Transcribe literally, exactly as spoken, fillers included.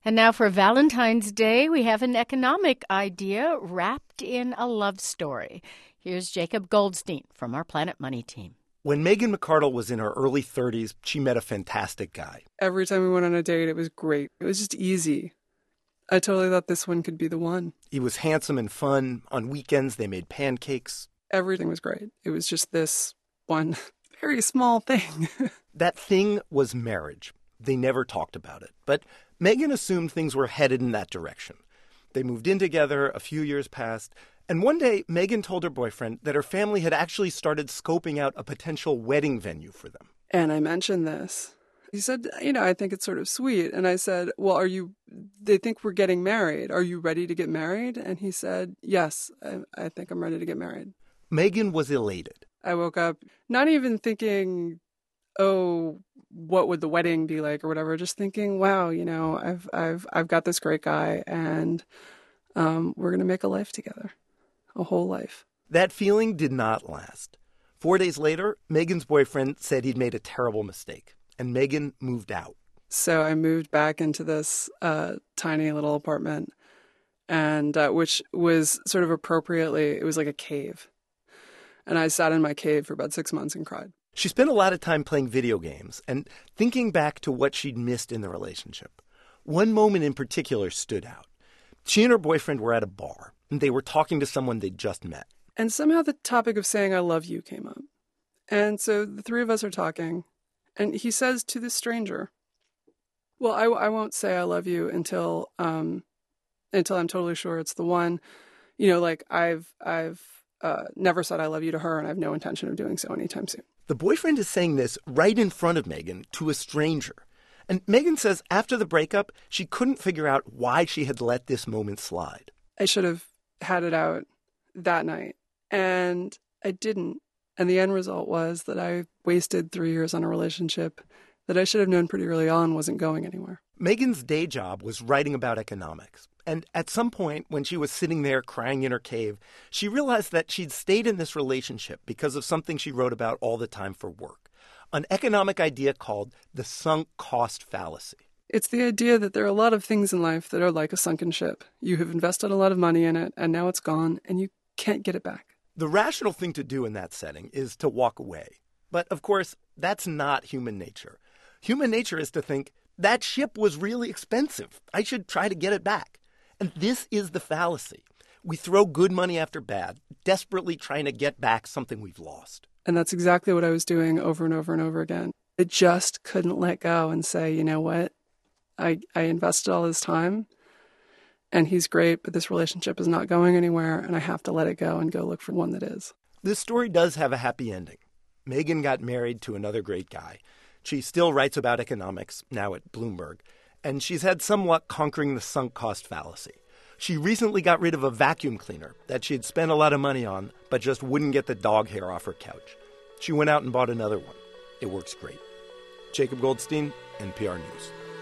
And now for Valentine's Day, we have an economic idea wrapped in a love story. Here's Jacob Goldstein from our Planet Money team. When Megan McArdle was in her early thirties, she met a fantastic guy. Every time we went on a date, it was great. It was just easy. I totally thought this one could be the one. He was handsome and fun. On weekends, they made pancakes. Everything was great. It was just this one very small thing. That thing was marriage. They never talked about it. But Megan assumed things were headed in that direction. They moved in together, a few years passed, and one day Megan told her boyfriend that her family had actually started scoping out a potential wedding venue for them. And I mentioned this. He said, you know, I think it's sort of sweet. And I said, well, are you, they think we're getting married. Are you ready to get married? And he said, yes, I, I think I'm ready to get married. Megan was elated. I woke up not even thinking, oh, what would the wedding be like or whatever, just thinking, wow, you know, I've I've I've got this great guy and um, we're going to make a life together, a whole life. That feeling did not last. Four days later, Megan's boyfriend said he'd made a terrible mistake, and Megan moved out. So I moved back into this uh, tiny little apartment, and uh, which was sort of appropriately, it was like a cave. And I sat in my cave for about six months and cried. She spent a lot of time playing video games and thinking back to what she'd missed in the relationship. One moment in particular stood out. She and her boyfriend were at a bar, and they were talking to someone they'd just met. And somehow the topic of saying I love you came up. And so the three of us are talking, and he says to this stranger, well, I, I won't say I love you until um, until I'm totally sure it's the one. You know, like I've I've uh, never said I love you to her, and I have no intention of doing so anytime soon. The boyfriend is saying this right in front of Megan to a stranger. And Megan says after the breakup, she couldn't figure out why she had let this moment slide. I should have had it out that night, and I didn't. And the end result was that I wasted three years on a relationship that I should have known pretty early on wasn't going anywhere. Megan's day job was writing about economics. And at some point, when she was sitting there crying in her cave, she realized that she'd stayed in this relationship because of something she wrote about all the time for work, an economic idea called the sunk cost fallacy. It's the idea that there are a lot of things in life that are like a sunken ship. You have invested a lot of money in it, and now it's gone, and you can't get it back. The rational thing to do in that setting is to walk away. But, of course, that's not human nature. Human nature is to think, that ship was really expensive. I should try to get it back. And this is the fallacy. We throw good money after bad, desperately trying to get back something we've lost. And that's exactly what I was doing over and over and over again. I just couldn't let go and say, you know what? I, I invested all this time, and he's great, but this relationship is not going anywhere, and I have to let it go and go look for one that is. This story does have a happy ending. Megan got married to another great guy. She still writes about economics, now at Bloomberg, and she's had some luck conquering the sunk cost fallacy. She recently got rid of a vacuum cleaner that she'd spent a lot of money on, but just wouldn't get the dog hair off her couch. She went out and bought another one. It works great. Jacob Goldstein, N P R News.